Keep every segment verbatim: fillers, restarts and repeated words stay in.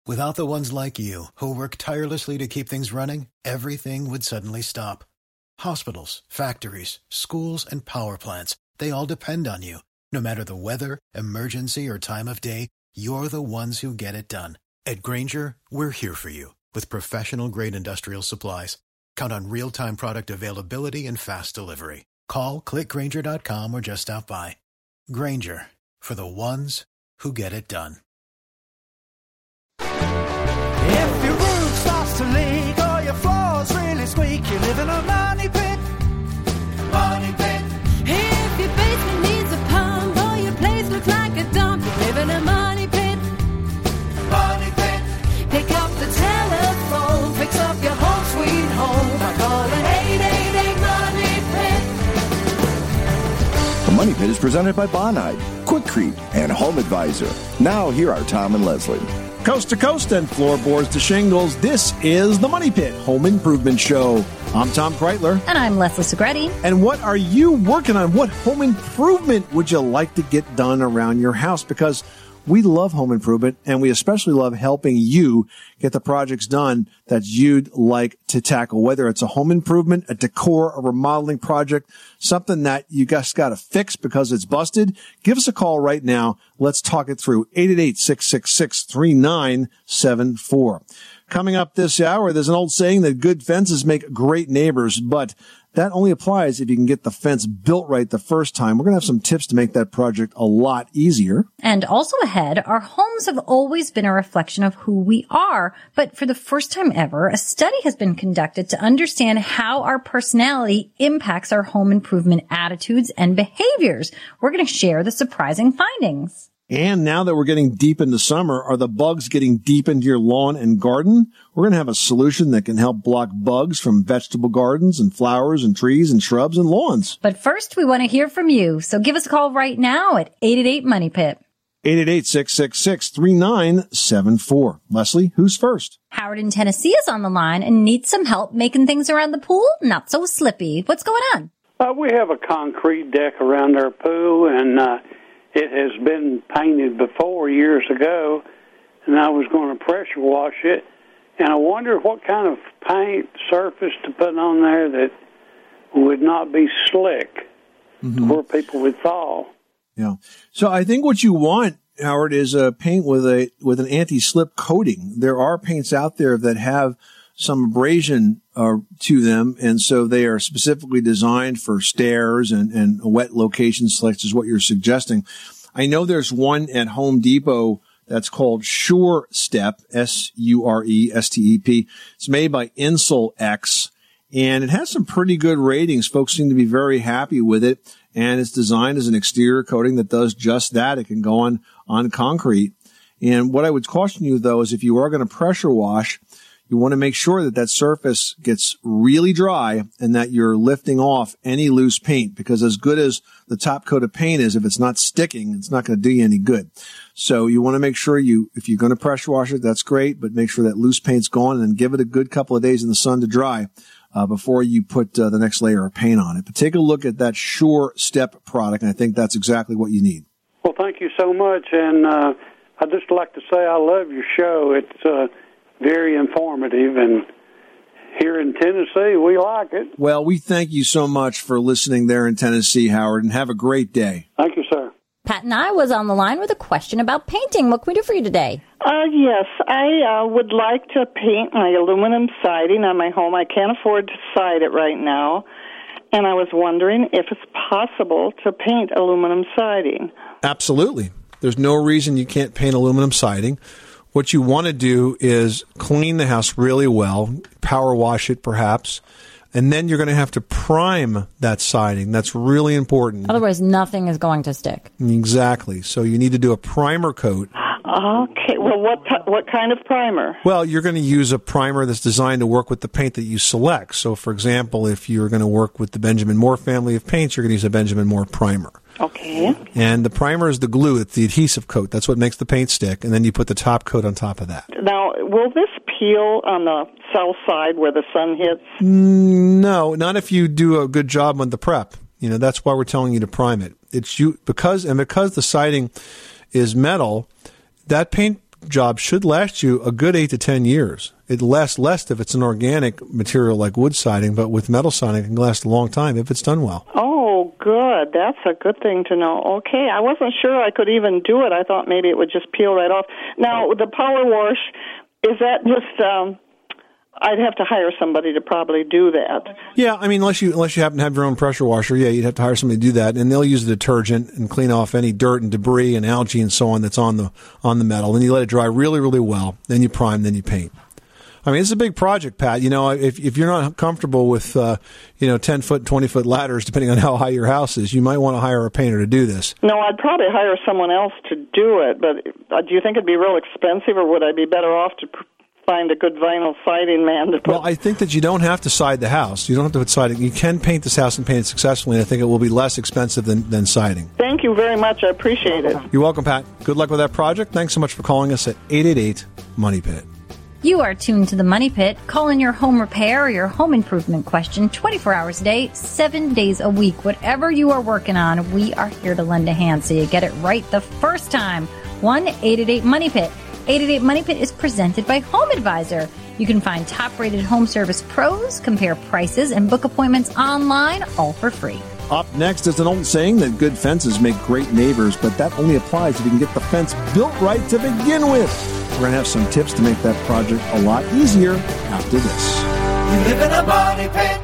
Without the ones like you, who work tirelessly to keep things running, everything would suddenly stop. Hospitals, factories, schools, and power plants, they all depend on you. No matter the weather, emergency, or time of day, you're the ones who get it done. At Grainger, we're here for you with professional-grade industrial supplies. Count on real-time product availability and fast delivery. Call, click Grainger dot com, or just stop by. Grainger, for the ones who get it done. If your roof starts to leak or your floor's really squeak, you live in a money pit. Money pit. If your basement needs a pump or your place looks like a dump, you live in a money pit. Money pit. Pick up the telephone, fix up your home sweet home by calling eight eight eight money pit. The Money Pit is presented by Bonide, Quikrete, and Home Advisor. Now here are Tom and Leslie. Coast to coast and floorboards to shingles, this is the Money Pit Home Improvement Show. I'm Tom Kreitler. And I'm Leslie Segretti. And what are you working on? What home improvement would you like to get done around your house? Because we love home improvement, and we especially love helping you get the projects done that you'd like to tackle, whether it's a home improvement, a decor, a remodeling project, something that you just got to fix because it's busted. Give us a call right now. Let's talk it through. eight eight eight, six six six, three nine seven four. Coming up this hour, there's an old saying that good fences make great neighbors, but that only applies if you can get the fence built right the first time. We're going to have some tips to make that project a lot easier. And also ahead, our homes have always been a reflection of who we are. But for the first time ever, a study has been conducted to understand how our personality impacts our home improvement attitudes and behaviors. We're going to share the surprising findings. And now that we're getting deep into summer, are the bugs getting deep into your lawn and garden? We're going to have a solution that can help block bugs from vegetable gardens and flowers and trees and shrubs and lawns. But first, we want to hear from you. So give us a call right now at eight eight eight, money pit. eight eight eight, six six six, three nine seven four. Leslie, who's first? Howard in Tennessee is on the line and needs some help making things around the pool not so slippy. What's going on? Uh, we have a concrete deck around our pool, and uh, it has been painted before years ago, and I was going to pressure wash it, and I wonder what kind of paint surface to put on there that would not be slick, mm-hmm. where people would fall. Yeah. So I think what you want, Howard, is a paint with a with an anti-slip coating. There are paints out there that have some abrasion uh, to them, and so they are specifically designed for stairs and, and wet locations, such as what you're suggesting. I know there's one at Home Depot that's called Sure Step, S U R E S T E P. It's made by Insul-X, and it has some pretty good ratings. Folks seem to be very happy with it, and it's designed as an exterior coating that does just that. It can go on, on concrete. And what I would caution you, though, is if you are going to pressure wash, you want to make sure that that surface gets really dry and that you're lifting off any loose paint, because as good as the top coat of paint is, if it's not sticking, it's not going to do you any good. So you want to make sure you, if you're going to pressure wash it, that's great, but make sure that loose paint's gone and then give it a good couple of days in the sun to dry uh, before you put uh, the next layer of paint on it. But take a look at that Sure Step product, and I think that's exactly what you need. Well, thank you so much, and uh, I'd just like to say I love your show. It's uh, very informative, and here in Tennessee, we like it. Well, we thank you so much for listening there in Tennessee, Howard, and have a great day. Thank you, sir. Pat and I was on the line with a question about painting. What can we do for you today? Uh, yes, I uh, would like to paint my aluminum siding on my home. I can't afford to side it right now, and I was wondering if it's possible to paint aluminum siding. Absolutely. There's no reason you can't paint aluminum siding. What you want to do is clean the house really well, power wash it perhaps, and then you're going to have to prime that siding. That's really important. Otherwise, nothing is going to stick. Exactly. So you need to do a primer coat. Okay. Well, what t- what kind of primer? Well, you're going to use a primer that's designed to work with the paint that you select. So, for example, if you're going to work with the Benjamin Moore family of paints, you're going to use a Benjamin Moore primer. Okay. And the primer is the glue. It's the adhesive coat. That's what makes the paint stick. And then you put the top coat on top of that. Now, will this peel on the south side where the sun hits? No, not if you do a good job on the prep. You know, that's why we're telling you to prime it. It's you because and because the siding is metal, that paint job should last you a good eight to ten years. It lasts less if it's an organic material like wood siding, but with metal siding, it can last a long time if it's done well. Oh, good. That's a good thing to know. Okay, I wasn't sure I could even do it. I thought maybe it would just peel right off. Now, the power wash, is that just... Um, I'd have to hire somebody to probably do that. Yeah, I mean, unless you unless you happen to have your own pressure washer, yeah, you'd have to hire somebody to do that, and they'll use the detergent and clean off any dirt and debris and algae and so on that's on the on the metal. Then you let it dry really, really well. Then you prime, then you paint. I mean, it's a big project, Pat. You know, if if you're not comfortable with uh, you know ten foot, twenty foot ladders, depending on how high your house is, you might want to hire a painter to do this. No, I'd probably hire someone else to do it. But uh, do you think it'd be real expensive, or would I be better off to Pr- find a good vinyl siding man to put? Well, I think that you don't have to side the house. You don't have to put siding. You can paint this house and paint it successfully, and I think it will be less expensive than, than siding. Thank you very much. I appreciate it. You're welcome, Pat. Good luck with that project. Thanks so much for calling us at eight eight eight, MONEY PIT. You are tuned to the Money Pit. Call in your home repair or your home improvement question twenty-four hours a day, seven days a week. Whatever you are working on, we are here to lend a hand so you get it right the first time. one eight eight eight, MONEY PIT. eight eight eight, MONEY PIT is presented by Home Advisor. You can find top-rated home service pros, compare prices, and book appointments online, all for free. Up next is an old saying that good fences make great neighbors, but that only applies if you can get the fence built right to begin with. We're going to have some tips to make that project a lot easier after this. You live in a money pit.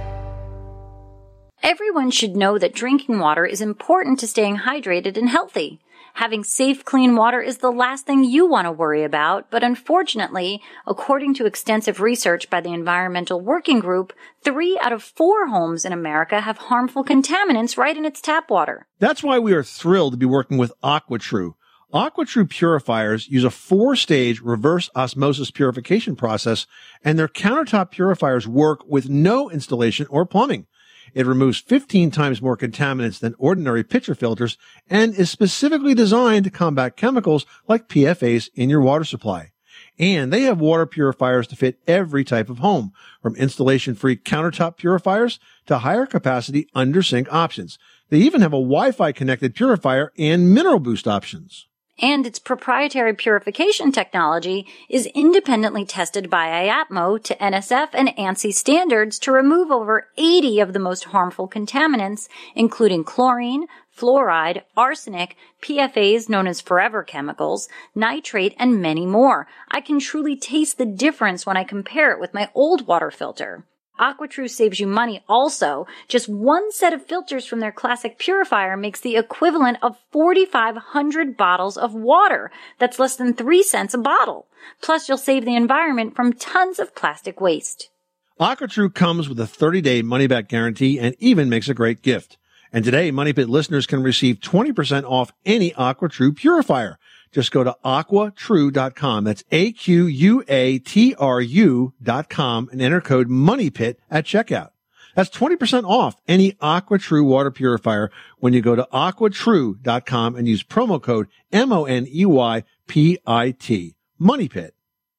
Everyone should know that drinking water is important to staying hydrated and healthy. Having safe, clean water is the last thing you want to worry about, but unfortunately, according to extensive research by the Environmental Working Group, three out of four homes in America have harmful contaminants right in its tap water. That's why we are thrilled to be working with AquaTrue. AquaTrue purifiers use a four-stage reverse osmosis purification process, and their countertop purifiers work with no installation or plumbing. It removes fifteen times more contaminants than ordinary pitcher filters and is specifically designed to combat chemicals like P F As in your water supply. And they have water purifiers to fit every type of home, from installation-free countertop purifiers to higher capacity under-sink options. They even have a Wi-Fi connected purifier and mineral boost options. And its proprietary purification technology is independently tested by I A T M O to N S F and ANSI standards to remove over eighty of the most harmful contaminants, including chlorine, fluoride, arsenic, P F As known as forever chemicals, nitrate, and many more. I can truly taste the difference when I compare it with my old water filter. AquaTrue saves you money also. Just one set of filters from their classic purifier makes the equivalent of forty-five hundred bottles of water. That's less than three cents a bottle. Plus, you'll save the environment from tons of plastic waste. AquaTrue comes with a thirty-day money-back guarantee and even makes a great gift. And today, Money Pit listeners can receive twenty percent off any AquaTrue purifier. Just go to aqua true dot com. That's A Q U A T R U dot com and enter code MONEYPIT at checkout. That's twenty percent off any AquaTrue water purifier when you go to aqua true dot com and use promo code M O N E Y P I T. MONEYPIT.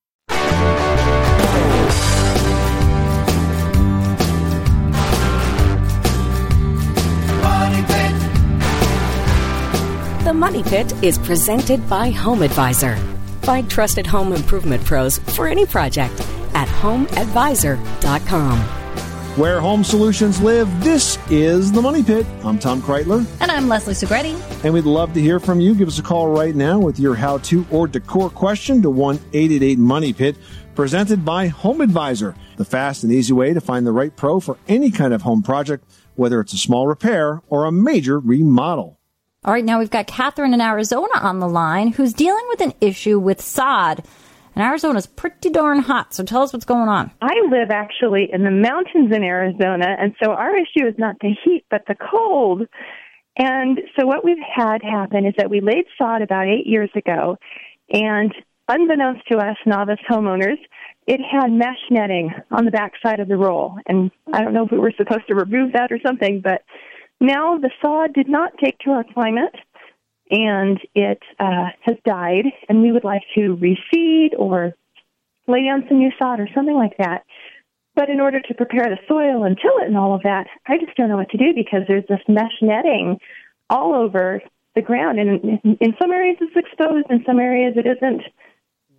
The Money Pit is presented by Home Advisor. Find trusted home improvement pros for any project at home advisor dot com. Where home solutions live, this is the Money Pit. I'm Tom Kreitler. And I'm Leslie Segretti. And we'd love to hear from you. Give us a call right now with your how-to or decor question to one eight eight eight money pit, presented by Home Advisor, the fast and easy way to find the right pro for any kind of home project, whether it's a small repair or a major remodel. All right, now we've got Catherine in Arizona on the line who's dealing with an issue with sod. And Arizona's pretty darn hot, so tell us what's going on. I live actually in the mountains in Arizona, and so our issue is not the heat, but the cold. And so what we've had happen is that we laid sod about eight years ago, and unbeknownst to us novice homeowners, it had mesh netting on the backside of the roll. And I don't know if we were supposed to remove that or something, but now the sod did not take to our climate, and it uh, has died, and we would like to reseed or lay down some new sod or something like that. But in order to prepare the soil and till it and all of that, I just don't know what to do because there's this mesh netting all over the ground. And in, in some areas it's exposed, in some areas it isn't.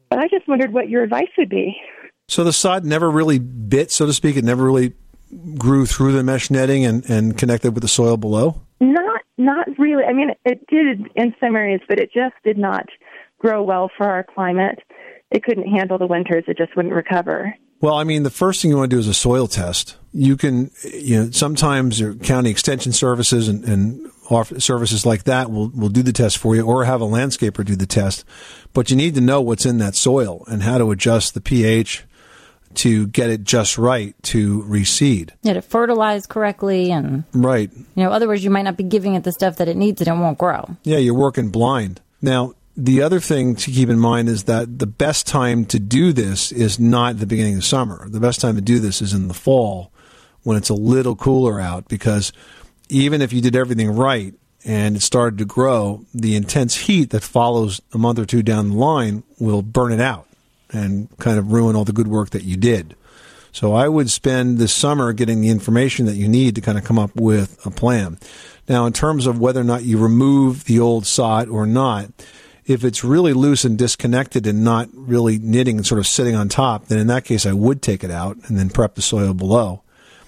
But I just wondered what your advice would be. So the sod never really bit, so to speak. It never really grew through the mesh netting and, and connected with the soil below? Not not really. I mean, it did in some areas, but it just did not grow well for our climate. It couldn't handle the winters. It just wouldn't recover. Well, I mean, the first thing you want to do is a soil test. You can, you know, sometimes your county extension services and, and services like that will, will do the test for you, or have a landscaper do the test. But you need to know what's in that soil and how to adjust the pH to get it just right to reseed. Yeah, to fertilize correctly, and right. You know, otherwise you might not be giving it the stuff that it needs and it won't grow. Yeah, you're working blind. Now, the other thing to keep in mind is that the best time to do this is not the beginning of summer. The best time to do this is in the fall when it's a little cooler out, because even if you did everything right and it started to grow, the intense heat that follows a month or two down the line will burn it out and kind of ruin all the good work that you did. So I would spend this summer getting the information that you need to kind of come up with a plan. Now, in terms of whether or not you remove the old sod or not, if it's really loose and disconnected and not really knitting and sort of sitting on top, then in that case I would take it out and then prep the soil below.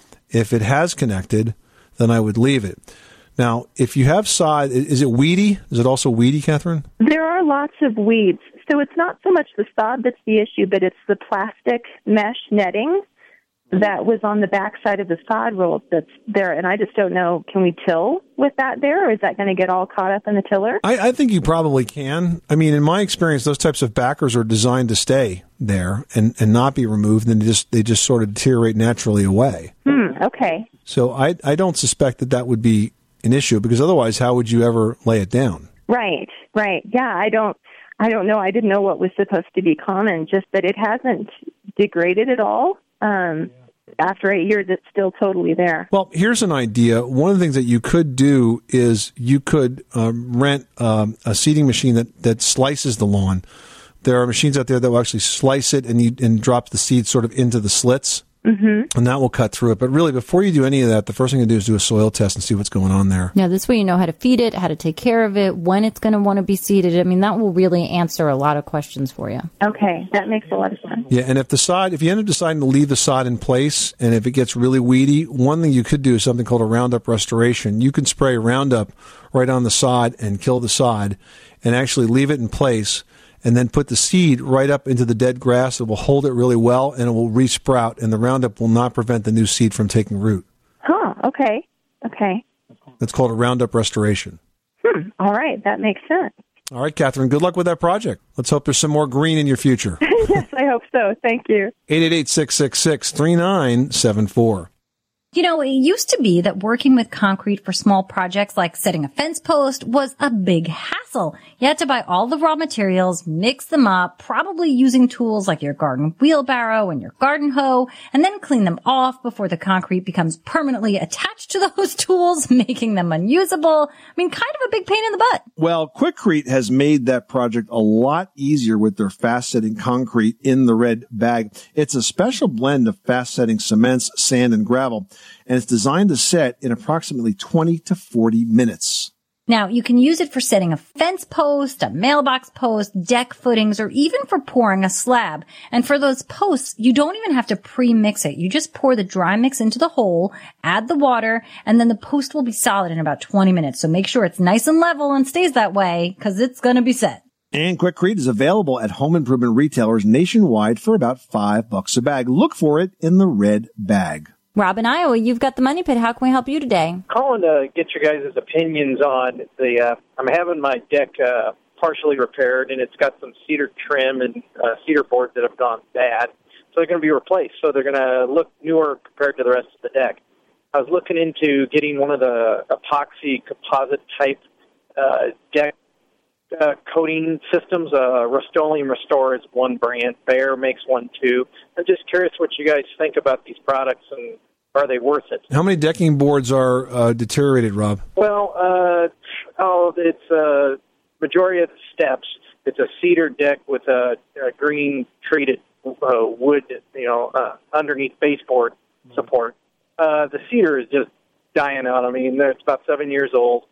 If it has connected, then I would leave it. Now, if you have sod, is it weedy? Is it also weedy, Catherine? There are lots of weeds. So it's not so much the sod that's the issue, but it's the plastic mesh netting that was on the backside of the sod roll that's there. And I just don't know, can we till with that there, or is that going to get all caught up in the tiller? I, I think you probably can. I mean, in my experience, those types of backers are designed to stay there and, and not be removed, and they just, they just sort of deteriorate naturally away. Hmm, okay. So I, I don't suspect that that would be an issue, because otherwise how would you ever lay it down? Right, right. Yeah, I don't, I don't know. I didn't know what was supposed to be common, just that it hasn't degraded at all. Um, after eight years, it's still totally there. Well, here's an idea. One of the things that you could do is you could um, rent um, a seeding machine that, that slices the lawn. There are machines out there that will actually slice it and you, and drop the seed sort of into the slits. Mm-hmm. And that will cut through it. But really, before you do any of that, the first thing to do is do a soil test and see what's going on there. Yeah, this way you know how to feed it, how to take care of it, when it's going to want to be seeded. I mean, that will really answer a lot of questions for you. Okay, that makes a lot of sense. Yeah, and if the sod, if you end up deciding to leave the sod in place, and if it gets really weedy, one thing you could do is something called a Roundup restoration. You can spray Roundup right on the sod and kill the sod, and actually leave it in place, and then put the seed right up into the dead grass. It will hold it really well, and it will re-sprout, and the Roundup will not prevent the new seed from taking root. Huh, okay, okay. That's called a Roundup restoration. Hmm. All right, that makes sense. All right, Catherine, good luck with that project. Let's hope there's some more green in your future. Yes, I hope so. Thank you. eight eight eight, six six six, three nine seven four. You know, it used to be that working with concrete for small projects like setting a fence post was a big hassle. You had to buy all the raw materials, mix them up, probably using tools like your garden wheelbarrow and your garden hoe, and then clean them off before the concrete becomes permanently attached to those tools, making them unusable. I mean, kind of a big pain in the butt. Well, Quikrete has made that project a lot easier with their fast-setting concrete in the red bag. It's a special blend of fast-setting cements, sand, and gravel, and it's designed to set in approximately twenty to forty minutes. Now, you can use it for setting a fence post, a mailbox post, deck footings, or even for pouring a slab. And for those posts, you don't even have to pre-mix it. You just pour the dry mix into the hole, add the water, and then the post will be solid in about twenty minutes. So make sure it's nice and level and stays that way, because it's going to be set. And Quikrete is available at home improvement retailers nationwide for about five bucks a bag. Look for it in the red bag. Rob in Iowa, you've got the Money Pit. How can we help you today? Calling to get your guys' opinions on the, uh, I'm having my deck uh, partially repaired, and it's got some cedar trim and uh, cedar boards that have gone bad. So they're going to be replaced. So they're going to look newer compared to the rest of the deck. I was looking into getting one of the epoxy composite type uh, deck uh, coating systems. Uh, Rust-Oleum Restore is one brand. Behr makes one too. I'm just curious what you guys think about these products, and are they worth it? How many decking boards are uh, deteriorated, Rob? Well, uh, oh, it's a majority of the steps. It's a cedar deck with a, a green treated uh, wood, you know, uh, underneath baseboard support. Uh, the cedar is just dying out. I mean, it's about seven years old.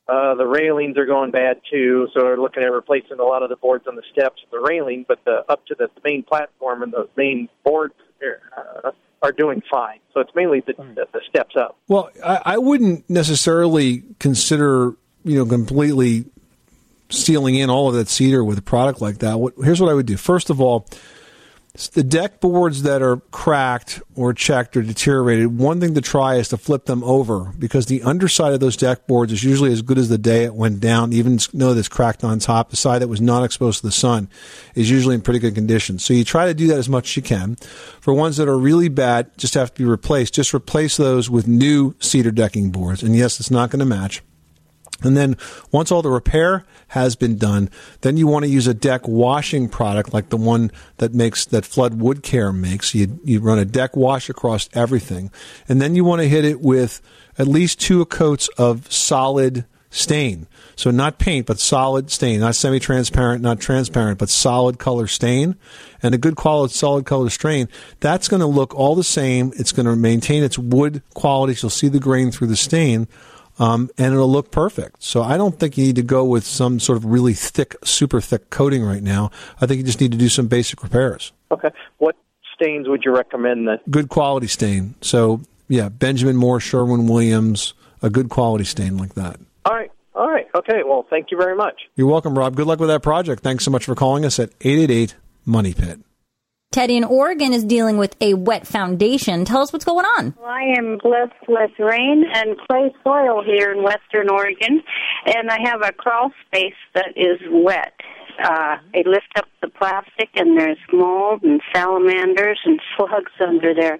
Uh, the railings are going bad too, so we're looking at replacing a lot of the boards on the steps of the railing, but the, up to the main platform and the main boards uh, are doing fine. So it's mainly the, the, the steps up. Well, I, I wouldn't necessarily consider, you know, completely sealing in all of that cedar with a product like that. What, here's what I would do. First of all, the deck boards that are cracked or checked or deteriorated, one thing to try is to flip them over, because the underside of those deck boards is usually as good as the day it went down. Even though it's cracked on top, the side that was not exposed to the sun is usually in pretty good condition. So you try to do that as much as you can. For ones that are really bad, just have to be replaced. Just replace those with new cedar decking boards. And yes, it's not going to match. And then once all the repair has been done, then you want to use a deck washing product like the one that makes that Flood Wood Care makes. You you run a deck wash across everything, and then you want to hit it with at least two coats of solid stain. So not paint, but solid stain, not semi-transparent, not transparent, but solid color stain, and a good quality solid color stain. That's going to look all the same. It's going to maintain its wood qualities. You'll see the grain through the stain. Um, and it'll look perfect. So I don't think you need to go with some sort of really thick, super thick coating right now. I think you just need to do some basic repairs. Okay. What stains would you recommend then? Good quality stain. So, yeah, Benjamin Moore, Sherwin-Williams, a good quality stain like that. All right. All right. Okay. Well, thank you very much. You're welcome, Rob. Good luck with that project. Thanks so much for calling us at eight eight eight, money pit. Teddy in Oregon is dealing with a wet foundation. Tell us what's going on. Well, I am blessed with rain and clay soil here in western Oregon, and I have a crawl space that is wet. Uh, I lift up the plastic, and there's mold and salamanders and slugs under there.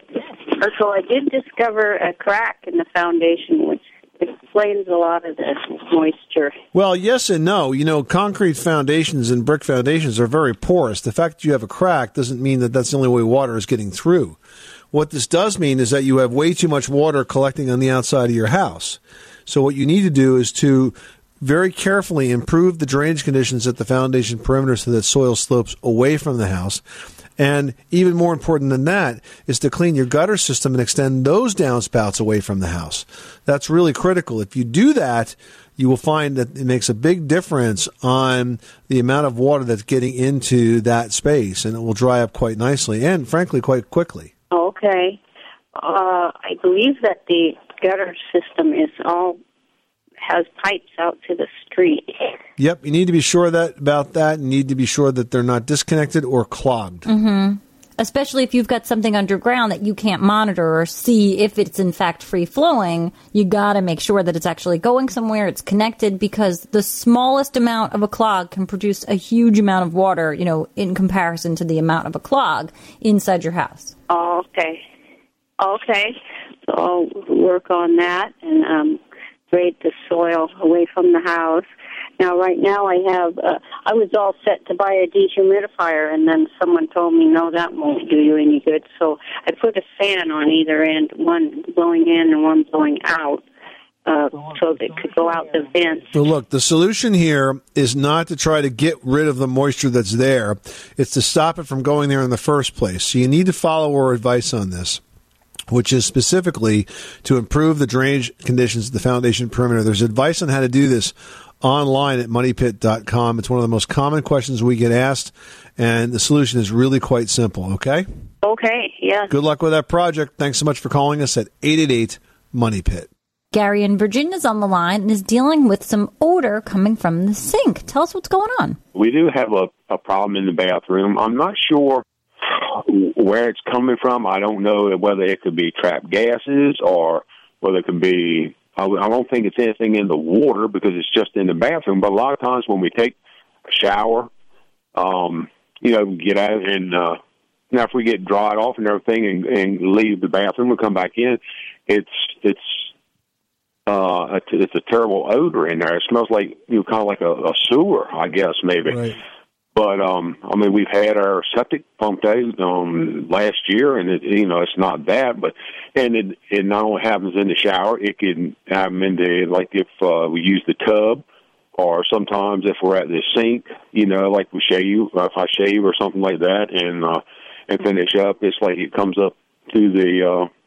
So I did discover a crack in the foundation, which explains a lot of the moisture. Well, yes and no. You know, concrete foundations and brick foundations are very porous. The fact that you have a crack doesn't mean that that's the only way water is getting through. What this does mean is that you have way too much water collecting on the outside of your house. So what you need to do is to very carefully improve the drainage conditions at the foundation perimeter so that soil slopes away from the house. And even more important than that is to clean your gutter system and extend those downspouts away from the house. That's really critical. If you do that, you will find that it makes a big difference on the amount of water that's getting into that space, and it will dry up quite nicely and, frankly, quite quickly. Okay. Uh, I believe that the gutter system is all has pipes out to the street. Yep, you need to be sure that about that. You need to be sure that they're not disconnected or clogged. Mm-hmm. Especially if you've got something underground that you can't monitor or see if it's in fact free-flowing, you got to make sure that it's actually going somewhere, it's connected, because the smallest amount of a clog can produce a huge amount of water, you know, in comparison to the amount of a clog inside your house. Oh, okay. Okay. So I'll work on that and um grade the soil away from the house. Now, right now, I have, uh, I was all set to buy a dehumidifier, and then someone told me, no, that won't do you any good. So I put a fan on either end, one blowing in and one blowing out, uh, so that it could go out the vents. So look, the solution here is not to try to get rid of the moisture that's there. It's to stop it from going there in the first place. So you need to follow our advice on this, which is specifically to improve the drainage conditions of the foundation perimeter. There's advice on how to do this online at money pit dot com. It's one of the most common questions we get asked, and the solution is really quite simple, okay? Okay, yeah. Good luck with that project. Thanks so much for calling us at eight eight eight, money pit. Gary in Virginia is on the line and is dealing with some odor coming from the sink. Tell us what's going on. We do have a, a problem in the bathroom. I'm not sure where it's coming from. I don't know whether it could be trapped gases or whether it could be, I don't think it's anything in the water because it's just in the bathroom. But a lot of times when we take a shower, um, you know, get out and uh, now if we get dried off and everything and, and leave the bathroom and come back in, it's it's uh, it's a terrible odor in there. It smells like, you know, kind of like a, a sewer, I guess, maybe. Right. But, um, I mean, we've had our septic pumped out um, last year, and, it, you know, it's not that. But and it, it not only happens in the shower, it can happen in the, like if uh, we use the tub, or sometimes if we're at the sink, you know, like we shave, if I shave or something like that, and uh, and finish up, it's like it comes up to the uh,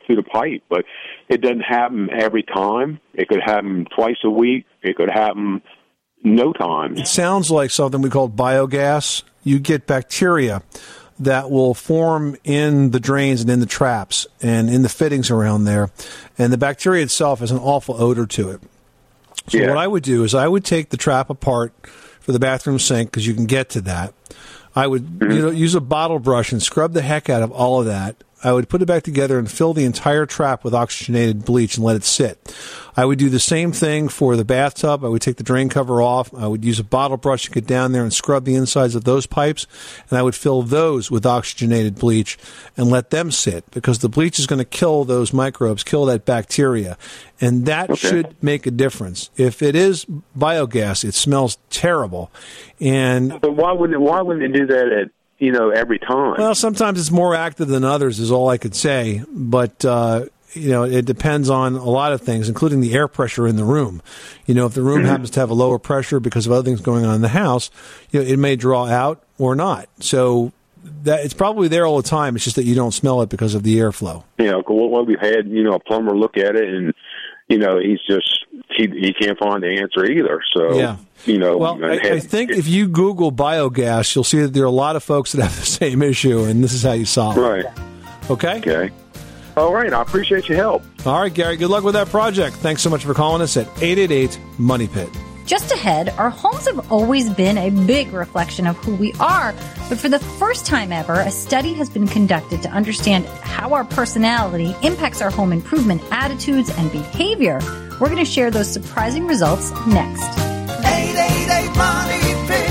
through the pipe. But it doesn't happen every time. It could happen twice a week. It could happen no time. It sounds like something we call biogas. You get bacteria that will form in the drains and in the traps and in the fittings around there. And the bacteria itself has an awful odor to it. So Yeah. what I would do is I would take the trap apart for the bathroom sink, because you can get to that. I would you know, use a bottle brush and scrub the heck out of all of that. I would put it back together and fill the entire trap with oxygenated bleach and let it sit. I would do the same thing for the bathtub. I would take the drain cover off. I would use a bottle brush to get down there and scrub the insides of those pipes, and I would fill those with oxygenated bleach and let them sit, because the bleach is going to kill those microbes, kill that bacteria, and that Okay. should make a difference. If it is biogas, it smells terrible. And But why wouldn't it, why wouldn't it do that at, you know, every time? well, sometimes it's more active than others, is all I could say. But, uh, you know, it depends on a lot of things, including the air pressure in the room. You know, if the room Mm-hmm. happens to have a lower pressure because of other things going on in the house, you know, it may draw out or not. So that it's probably there all the time. It's just that you don't smell it because of the airflow. You know, what what we've had, you know, a plumber look at it, and you know, he's just he he can't find the answer either. So Yeah. you know, Well, and I, had- I think if you Google biogas, you'll see that there are a lot of folks that have the same issue, and this is how you solve it. right. Okay? Okay. All right. I appreciate your help. All right, Gary, good luck with that project. Thanks so much for calling us at eight eight eight, money pit. Just ahead, our homes have always been a big reflection of who we are, but for the first time ever, a study has been conducted to understand how our personality impacts our home improvement attitudes and behavior. We're going to share those surprising results next. eight eight eight Money Pit.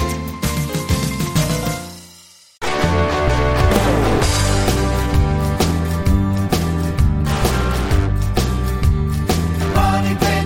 Money Pit.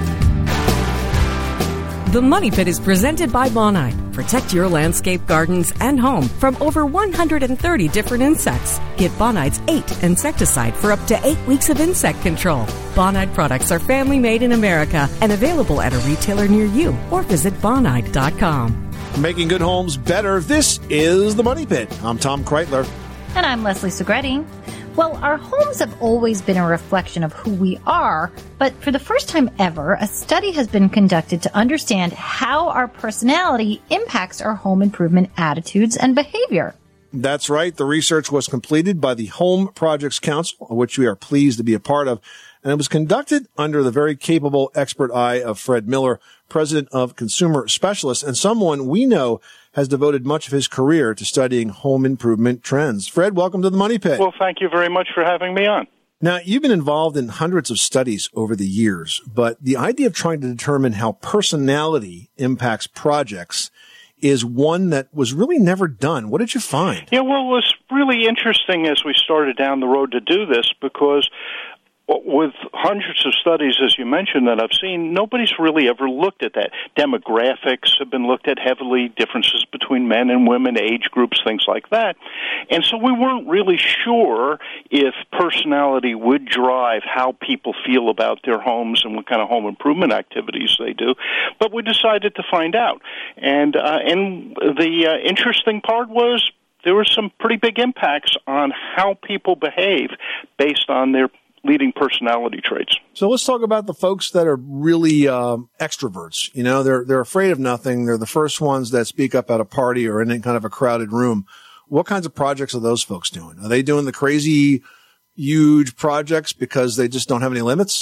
The Money Pit is presented by Bonide. Protect your landscape, gardens, and home from over one hundred thirty different insects. Get Bonide's eight insecticide for up to eight weeks of insect control. Bonide products are family made in America and available at a retailer near you, or visit bonide dot com. Making good homes better. This is the Money Pit. I'm Tom Kreitler. And I'm Leslie Segretti. Well, our homes have always been a reflection of who we are, but for the first time ever, a study has been conducted to understand how our personality impacts our home improvement attitudes and behavior. That's right. The research was completed by the Home Projects Council, which we are pleased to be a part of, and it was conducted under the very capable expert eye of Fred Miller, president of Consumer Specialists, and someone we know has devoted much of his career to studying home improvement trends. Fred, welcome to the Money Pit. Well, thank you very much for having me on. Now, you've been involved in hundreds of studies over the years, but the idea of trying to determine how personality impacts projects is one that was really never done. What did you find? Yeah, well, it was really interesting as we started down the road to do this, because with hundreds of studies, as you mentioned, that I've seen, nobody's really ever looked at that. Demographics have been looked at heavily, differences between men and women, age groups, things like that. And so we weren't really sure if personality would drive how people feel about their homes and what kind of home improvement activities they do. But we decided to find out. And, uh, and the uh, interesting part was there were some pretty big impacts on how people behave based on their leading personality traits. So let's talk about the folks that are really um, extroverts. You know, they're they're afraid of nothing. They're the first ones that speak up at a party or in any kind of a crowded room. What kinds of projects are those folks doing? Are they doing the crazy, huge projects because they just don't have any limits?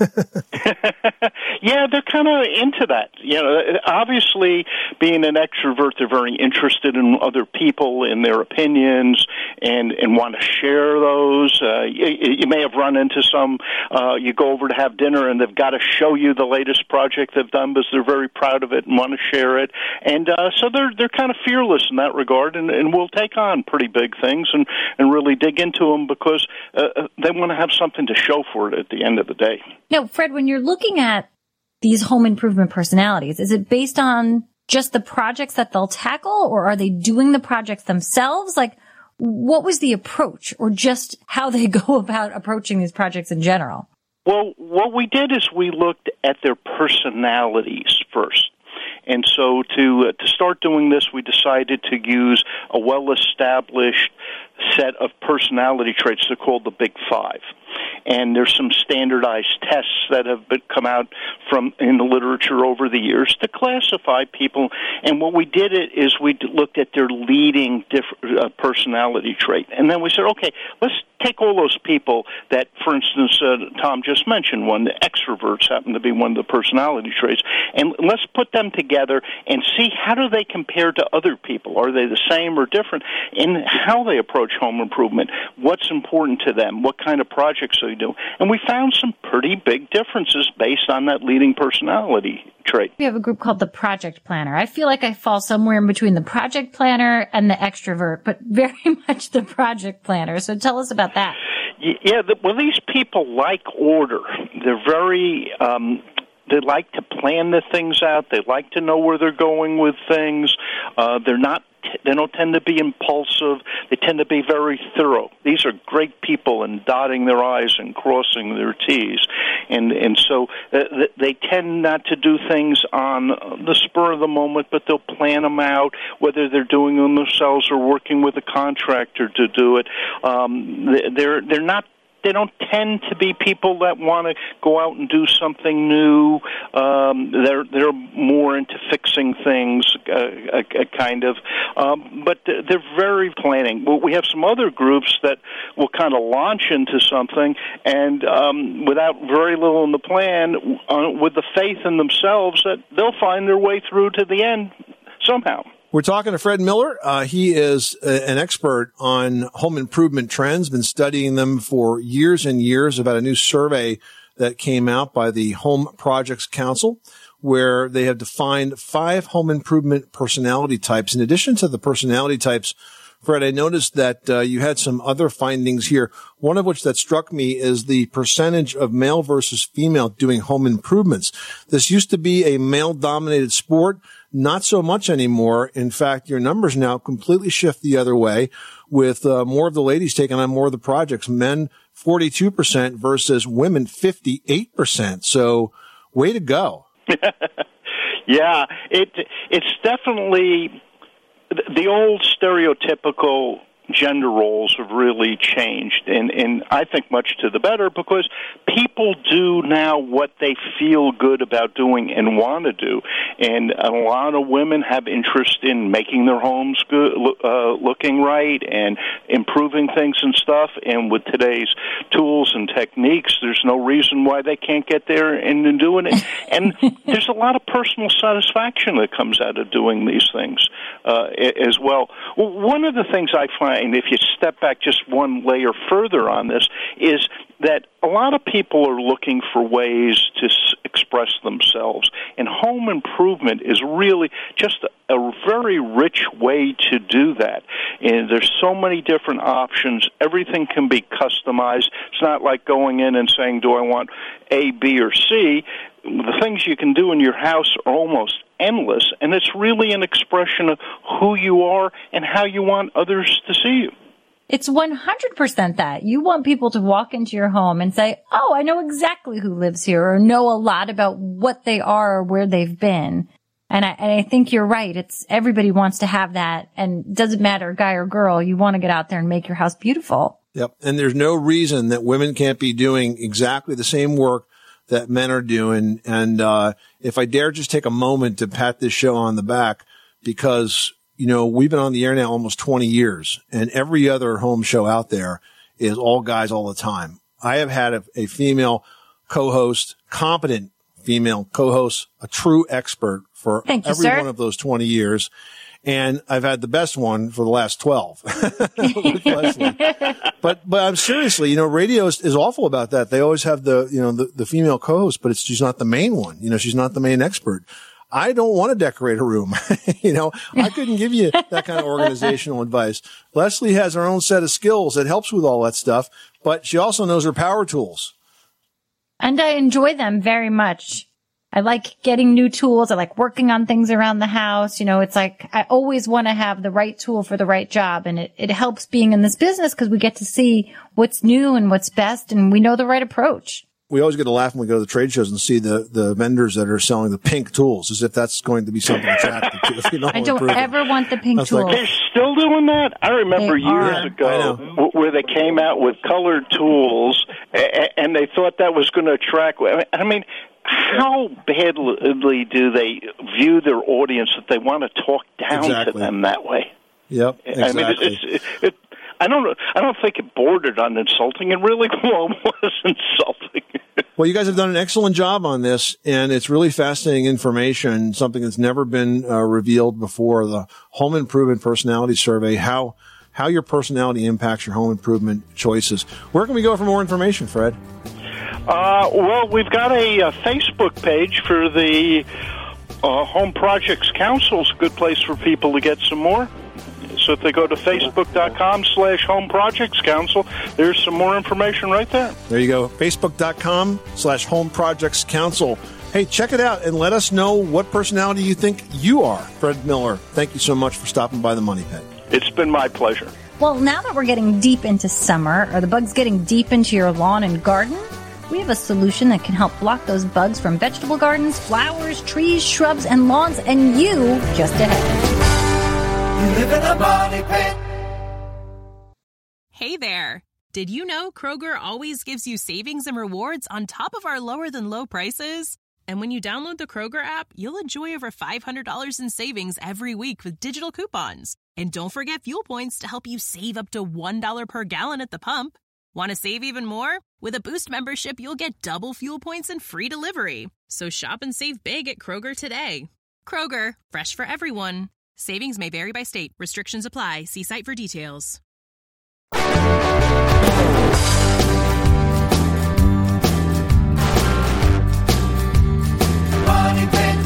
Yeah, they're kind of into that. You know, obviously, being an extrovert, they're very interested in other people, in their opinions, and, and want to share those. Uh, you, you may have run into some, uh, you go over to have dinner, and they've got to show you the latest project they've done because they're very proud of it and want to share it. And uh, so they're they're kind of fearless in that regard, and, and will take on pretty big things and, and really dig into them because uh, they want to have something to show for it at the end of the day. Now, Fred, when you're looking at these home improvement personalities, is it based on just the projects that they'll tackle, or are they doing the projects themselves? Like, what was the approach, or just how they go about approaching these projects in general? Well, what we did is we looked at their personalities first. And so to uh, to start doing this, we decided to use a well-established set of personality traits. They're called the Big Five. and there's some standardized tests that have been, come out from in the literature over the years to classify people. And what we did it is we looked at their leading diff- uh, personality trait, and then we said, okay, let's take all those people that, for instance, uh, Tom just mentioned one, the extroverts happen to be one of the personality traits, and let's put them together and see how do they compare to other people. Are they the same or different in how they approach home improvement? What's important to them? What kind of projects they do? And we found some pretty big differences based on that leading personality trait. We have a group called the Project Planner. I feel like I fall somewhere in between the Project Planner and the extrovert, but very much the Project Planner. So tell us about that. Yeah, the, well, these people like order. They're very, um, they like to plan the things out. They like to know where they're going with things. Uh, they're not They don't tend to be impulsive. They tend to be very thorough. These are great people in dotting their I's and crossing their T's. And and so uh, they tend not to do things on the spur of the moment, but they'll plan them out, whether they're doing them themselves or working with a contractor to do it. Um, they're they're not They don't tend to be people that want to go out and do something new. Um, they're they're more into fixing things, uh, a, a kind of. Um, but they're very planning. Well, we have some other groups that will kind of launch into something, and um, without very little in the plan, uh, with the faith in themselves that they'll find their way through to the end somehow. We're talking to Fred Miller. Uh, he is a, an expert on home improvement trends, been studying them for years and years, about a new survey that came out by the Home Projects Council, where they have defined five home improvement personality types. In addition to the personality types, Fred, I noticed that uh, you had some other findings here, one of which that struck me is the percentage of male versus female doing home improvements. This used to be a male-dominated sport. Not so much anymore. In fact, your numbers now completely shift the other way, with uh, more of the ladies taking on more of the projects. Men, forty-two percent versus women, fifty-eight percent. So, way to go. Yeah, it it's definitely the old stereotypical gender roles have really changed, and, and I think much to the better, because people do now what they feel good about doing and want to do. And a lot of women have interest in making their homes good, uh, looking right and improving things and stuff. And with today's tools and techniques, there's no reason why they can't get there and, and doing it. And there's a lot of personal satisfaction that comes out of doing these things uh, as well. Well, one of the things I find, and if you step back just one layer further on this, is that a lot of people are looking for ways to s- express themselves, and home improvement is really just a, a very rich way to do that. And there's so many different options. Everything can be customized. It's not like going in and saying, do I want A, B, or C? The things you can do in your house are almost endless, and it's really an expression of who you are and how you want others to see you. It's one hundred percent that. You want people to walk into your home and say, oh, I know exactly who lives here, or know a lot about what they are or where they've been. And I, and I think you're right. It's everybody wants to have that, and it doesn't matter, guy or girl, you want to get out there and make your house beautiful. Yep. And there's no reason that women can't be doing exactly the same work that men are doing. And uh if I dare just take a moment to pat this show on the back, because, you know, we've been on the air now almost twenty years, and every other home show out there is all guys all the time. I have had a, a female co-host, competent female co-host, a true expert for Thank you, every sir. one of those twenty years. And I've had the best one for the last twelve. with Leslie. But, but I'm seriously, you know, radio is, is awful about that. They always have the, you know, the, the female co-host, but it's, she's not the main one. You know, she's not the main expert. I don't want to decorate a room. You know, I couldn't give you that kind of organizational advice. Leslie has her own set of skills that helps with all that stuff, but she also knows her power tools. And I enjoy them very much. I like getting new tools. I like working on things around the house. You know, it's like I always want to have the right tool for the right job. And it, it helps being in this business because we get to see what's new and what's best, and we know the right approach. we always get a laugh when we go to the trade shows and see the, the vendors that are selling the pink tools, as if that's going to be something attractive to if you know I don't ever want the pink That's tool. like- They're still doing that? I remember They years are. ago w- where they came out with colored tools, a- and they thought that was going to attract. I mean, how badly do they view their audience that they want to talk down Exactly. to them that way? Yep, exactly. I mean, it's, it's, it, I don't. I don't think it bordered on insulting. It really was insulting. Well, you guys have done an excellent job on this, and it's really fascinating information, something that's never been uh, revealed before, the Home Improvement Personality Survey, how how your personality impacts your home improvement choices. Where can we go for more information, Fred? Uh, well, we've got a, a Facebook page for the uh, Home Projects Council. It's a good place for people to get some more. So if they go to facebook.com slash Home Projects Council, there's some more information right there. There you go, facebook.com slash Home Projects Council. Hey, check it out and let us know what personality you think you are. Fred Miller, thank you so much for stopping by the Money Pit. It's been my pleasure. Well, now that we're getting deep into summer, or the bugs getting deep into your lawn and garden, we have a solution that can help block those bugs from vegetable gardens, flowers, trees, shrubs, and lawns, and you just ahead. You live in a money pit. Hey there! Did you know Kroger always gives you savings and rewards on top of our lower-than-low prices? And when you download the Kroger app, you'll enjoy over five hundred dollars in savings every week with digital coupons. And don't forget fuel points to help you save up to one dollar per gallon at the pump. Want to save even more? With a Boost membership, you'll get double fuel points and free delivery. So shop and save big at Kroger today. Kroger, fresh for everyone. Savings may vary by state. Restrictions apply. See site for details. Money Pit.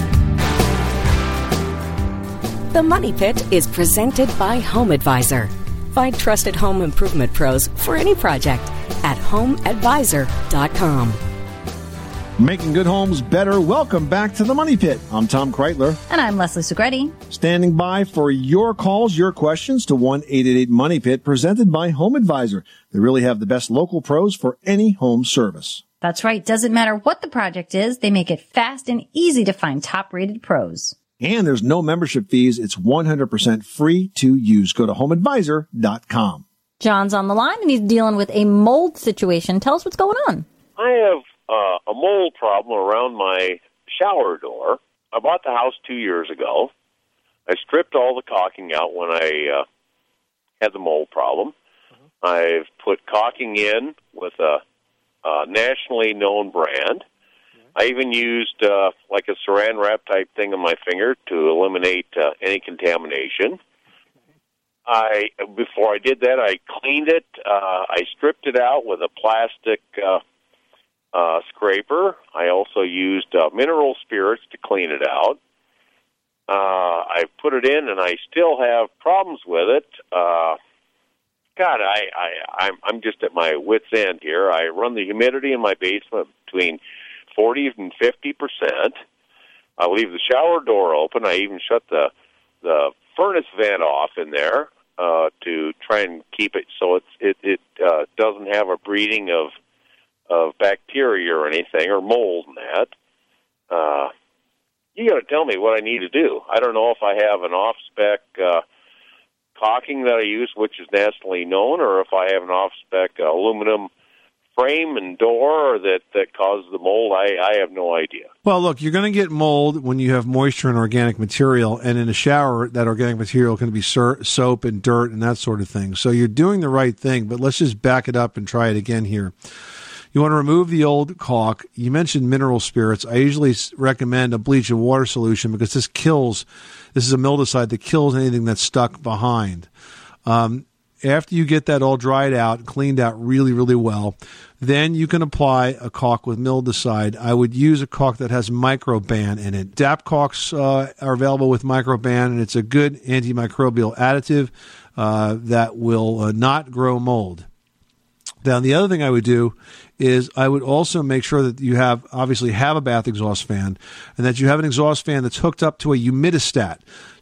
The Money Pit is presented by Home Advisor. Find trusted home improvement pros for any project at home advisor dot com. Making good homes better. Welcome back to the Money Pit. I'm Tom Kreitler. And I'm Leslie Segretti. Standing by for your calls, your questions to one eight eight eight Money Pit, presented by Home Advisor. They really have the best local pros for any home service. That's right. Doesn't matter what the project is, they make it fast and easy to find top-rated pros. And there's no membership fees. It's one hundred percent free to use. Go to home advisor dot com. John's on the line, and he's dealing with a mold situation. Tell us what's going on. I have uh, a mold problem around my shower door. I bought the house two years ago. I stripped all the caulking out when I uh, had the mold problem. Mm-hmm. I've put caulking in with a, a nationally known brand. Mm-hmm. I even used uh, like a saran wrap type thing on my finger to eliminate uh, any contamination. I before I did that, I cleaned it. Uh, I stripped it out with a plastic uh, uh, scraper. I also used uh, mineral spirits to clean it out. Uh, I put it in, and I still have problems with it. Uh, God, I, I, I'm, I'm just at my wit's end here. I run the humidity in my basement between forty and fifty percent. I leave the shower door open. I even shut the the furnace vent off in there uh, to try and keep it so it's, it it uh, doesn't have a breeding of of bacteria or anything or mold in that. Uh, you got to tell me what I need to do. I don't know if I have an off-spec uh, caulking that I use, which is nationally known, or if I have an off-spec uh, aluminum frame and door that, that causes the mold. I, I have no idea. Well, look, you're going to get mold when you have moisture and organic material, and in a shower, that organic material can be sur- soap and dirt and that sort of thing. So you're doing the right thing, but let's just back it up and try it again here. You want to remove the old caulk. You mentioned mineral spirits. I usually recommend a bleach and water solution because this kills, this is a mildewcide that kills anything that's stuck behind. Um, after you get that all dried out, cleaned out really, really well, then you can apply a caulk with mildewcide. I would use a caulk that has Microban in it. D A P caulks uh, are available with Microban, and it's a good antimicrobial additive uh, that will uh, not grow mold. Now, the other thing I would do is I would also make sure that you have, obviously have a bath exhaust fan, and that you have an exhaust fan that's hooked up to a humidistat.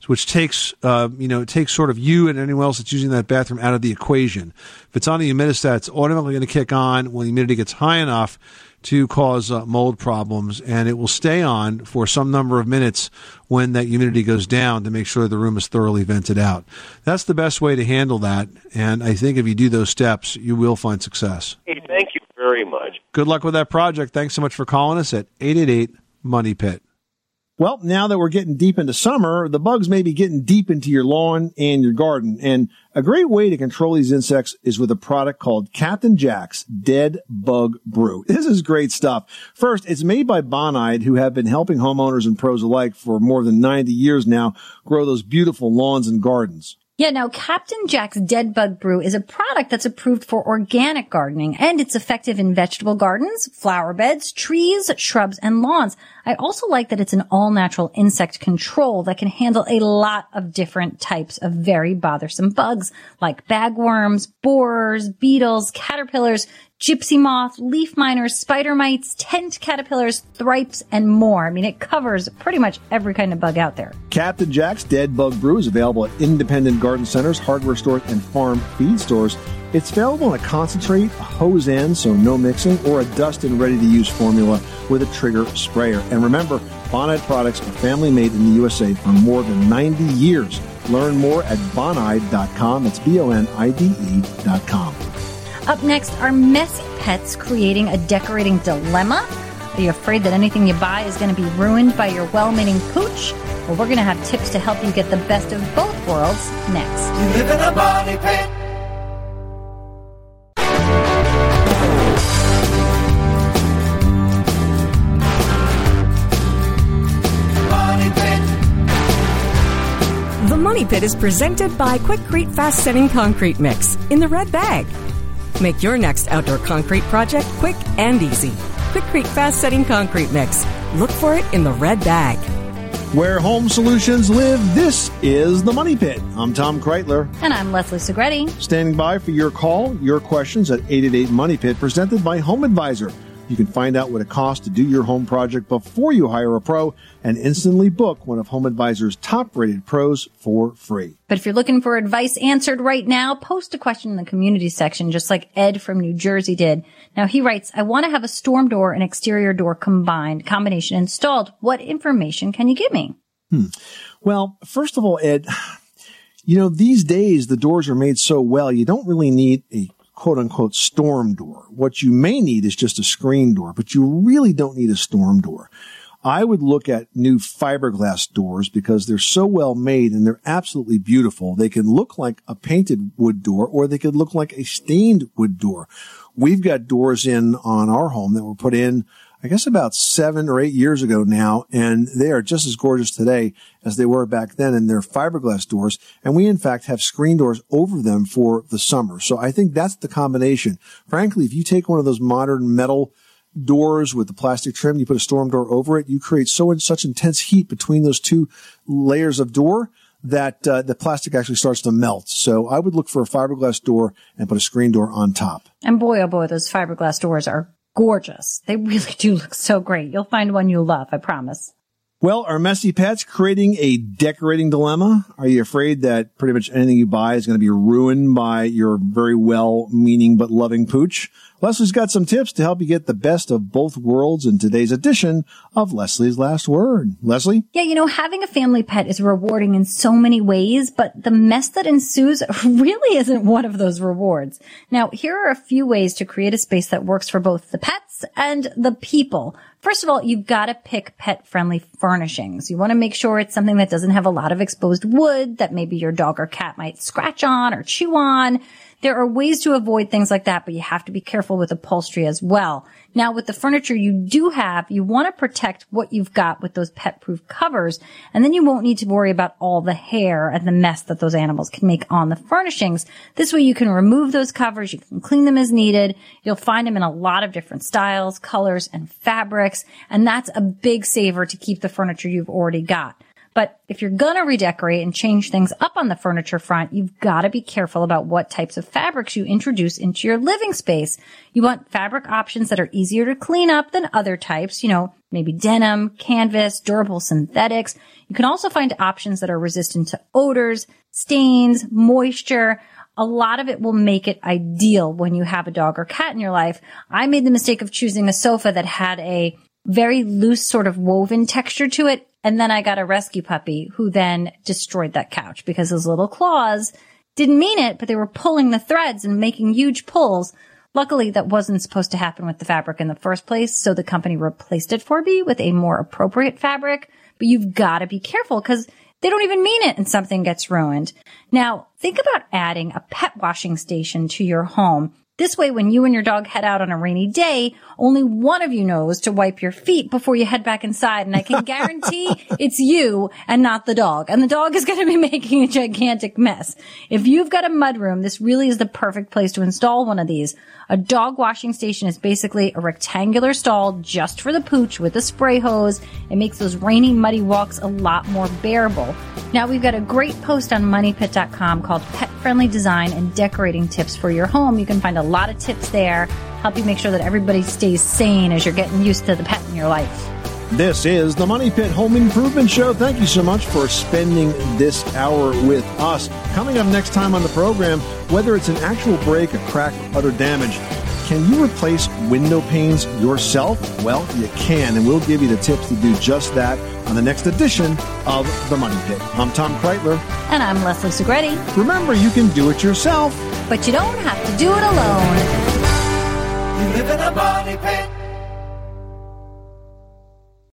which takes, uh, you know, it takes sort of you and anyone else that's using that bathroom out of the equation. If it's on a humidistat, it's automatically going to kick on when the humidity gets high enough to cause uh, mold problems, and it will stay on for some number of minutes when that humidity goes down to make sure the room is thoroughly vented out. That's the best way to handle that, and I think if you do those steps, you will find success. Hey, thank you very much. Good luck with that project. Thanks so much for calling us at eight eight eight, money pit. Well, now that we're getting deep into summer, the bugs may be getting deep into your lawn and your garden. And a great way to control these insects is with a product called Captain Jack's Dead Bug Brew. This is great stuff. First, it's made by Bonide, who have been helping homeowners and pros alike for more than ninety years now grow those beautiful lawns and gardens. Yeah, now Captain Jack's Dead Bug Brew is a product that's approved for organic gardening, and it's effective in vegetable gardens, flower beds, trees, shrubs, and lawns. I also like that it's an all-natural insect control that can handle a lot of different types of very bothersome bugs, like bagworms, borers, beetles, caterpillars, gypsy moth, leaf miners, spider mites, tent caterpillars, thripes, and more. I mean, it covers pretty much every kind of bug out there. Captain Jack's Dead Bug Brew is available at independent garden centers, hardware stores, and farm feed stores. It's available in a concentrate, a hose end, so no mixing, or a dust and ready-to-use formula with a trigger sprayer. And remember, Bonide products are family-made in the U S A for more than ninety years. Learn more at bonide dot com. That's B O N I D E dot com. Up next, are messy pets creating a decorating dilemma? Are you afraid that anything you buy is going to be ruined by your well-meaning pooch? Well, we're going to have tips to help you get the best of both worlds next. You live in a money pit. The Money Pit is presented by Quikrete Fast Setting Concrete Mix in the red bag. Make your next outdoor concrete project quick and easy. Quikrete Fast Setting Concrete Mix. Look for it in the red bag. Where home solutions live, this is the Money Pit. I'm Tom Kreitler. And I'm Leslie Segretti. Standing by for your call, your questions at eight eight eight, money pit, presented by Home Advisor. You can find out what it costs to do your home project before you hire a pro and instantly book one of Home Advisor's top-rated pros for free. But if you're looking for advice answered right now, post a question in the community section, just like Ed from New Jersey did. Now, he writes, I want to have a storm door and exterior door combined, combination installed. What information can you give me? Hmm. Well, first of all, Ed, you know, these days the doors are made so well, you don't really need a quote-unquote storm door. What you may need is just a screen door, but you really don't need a storm door. I would look at new fiberglass doors because they're so well made and they're absolutely beautiful. They can look like a painted wood door or they could look like a stained wood door. We've got doors in on our home that were put in, I guess, about seven or eight years ago now, and they are just as gorgeous today as they were back then, and they're fiberglass doors, and we, in fact, have screen doors over them for the summer. So I think that's the combination. Frankly, if you take one of those modern metal doors with the plastic trim, you put a storm door over it, you create so such intense heat between those two layers of door that uh, the plastic actually starts to melt. So I would look for a fiberglass door and put a screen door on top. And boy, oh boy, those fiberglass doors are gorgeous. They really do look so great. You'll find one you love, I promise. Well, are messy pets creating a decorating dilemma? Are you afraid that pretty much anything you buy is going to be ruined by your very well-meaning but loving pooch? Leslie's got some tips to help you get the best of both worlds in today's edition of Leslie's Last Word. Leslie? Yeah, you know, having a family pet is rewarding in so many ways, but the mess that ensues really isn't one of those rewards. Now, here are a few ways to create a space that works for both the pets and the people. First of all, you've got to pick pet-friendly furnishings. You want to make sure it's something that doesn't have a lot of exposed wood that maybe your dog or cat might scratch on or chew on. There are ways to avoid things like that, but you have to be careful with upholstery as well. Now, with the furniture you do have, you want to protect what you've got with those pet-proof covers, and then you won't need to worry about all the hair and the mess that those animals can make on the furnishings. This way you can remove those covers, you can clean them as needed. You'll find them in a lot of different styles, colors, and fabrics, and that's a big saver to keep the furniture you've already got. But if you're gonna redecorate and change things up on the furniture front, you've gotta be careful about what types of fabrics you introduce into your living space. You want fabric options that are easier to clean up than other types, you know, maybe denim, canvas, durable synthetics. You can also find options that are resistant to odors, stains, moisture. A lot of it will make it ideal when you have a dog or cat in your life. I made the mistake of choosing a sofa that had a very loose sort of woven texture to it. And then I got a rescue puppy who then destroyed that couch because his little claws didn't mean it, but they were pulling the threads and making huge pulls. Luckily, that wasn't supposed to happen with the fabric in the first place, so the company replaced it for me with a more appropriate fabric. But you've got to be careful because they don't even mean it and something gets ruined. Now, think about adding a pet washing station to your home. This way, when you and your dog head out on a rainy day, only one of you knows to wipe your feet before you head back inside. And I can guarantee it's you and not the dog. And the dog is going to be making a gigantic mess. If you've got a mudroom, this really is the perfect place to install one of these. A dog washing station is basically a rectangular stall just for the pooch with a spray hose. It makes those rainy, muddy walks a lot more bearable. Now, we've got a great post on money pit dot com called Pet Friendly Design and Decorating Tips for Your Home. You can find a lot of tips there, help you make sure that everybody stays sane as you're getting used to the pet in your life. This is the Money Pit Home Improvement Show. Thank you so much for spending this hour with us. Coming up next time on the program, whether it's an actual break, a crack, or other damage, can you replace window panes yourself? Well, you can, and we'll give you the tips to do just that on the next edition of The Money Pit. I'm Tom Kreitler. And I'm Leslie Segretti. Remember, you can do it yourself, but you don't have to do it alone. You live in a money pit.